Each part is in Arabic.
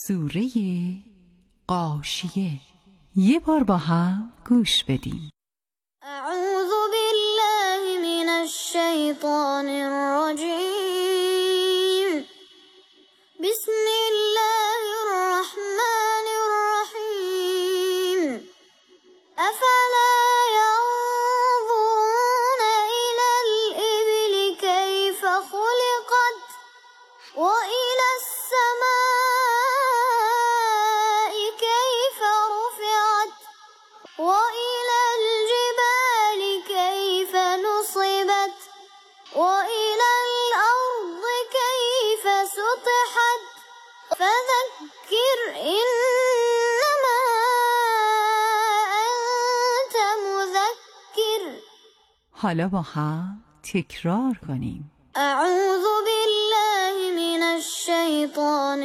سوره غاشیه. یه بار با هم گوش بدیم. اعوذ بالله من الشیطان الرجیم. بسم الله الرحمن الرحیم. افلا ينظرون إلى الإبل كيف خلقت وإلى السماء كيف رفعت وإلى الجبال كيف نصبت وإلى الأرض كيف سطحت فذكر إنما أنت مذكر. حالا با هم تکرار کنیم. اعوذ بالله من الشیطان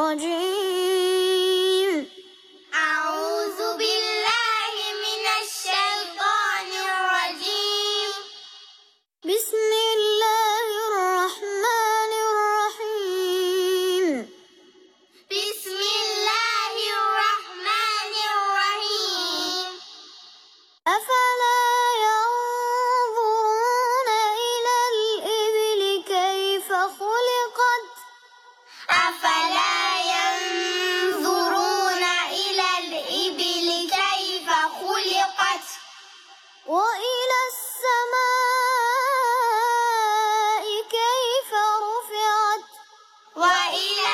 الرجیم. أعوذ بالله من الشيطان الرجيم. بسم الله الرحمن الرحیم. بسم الله الرحمن الرحيم. افلا ينظرون إلى الإبل كيف خلقت أفلا ينظرون إلى الإبل كيف خلقت وإلى السماء كيف رفعت وإلى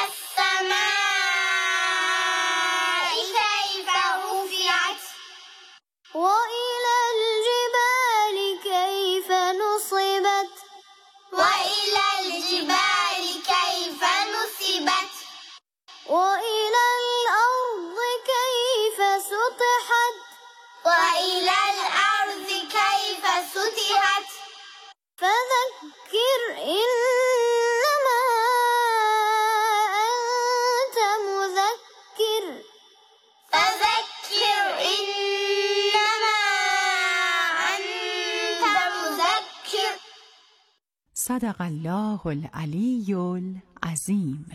السماء كيف رفعت وإلى الجبال كيف نصبت وإلى الجبال كيف نصبت وإلى الأرض كيف سطحت وإلى الأرض كيف سطحت فذكر إنما أنت مذكر. فذكر إنما أنت مذكر. صدق الله العلی العظیم.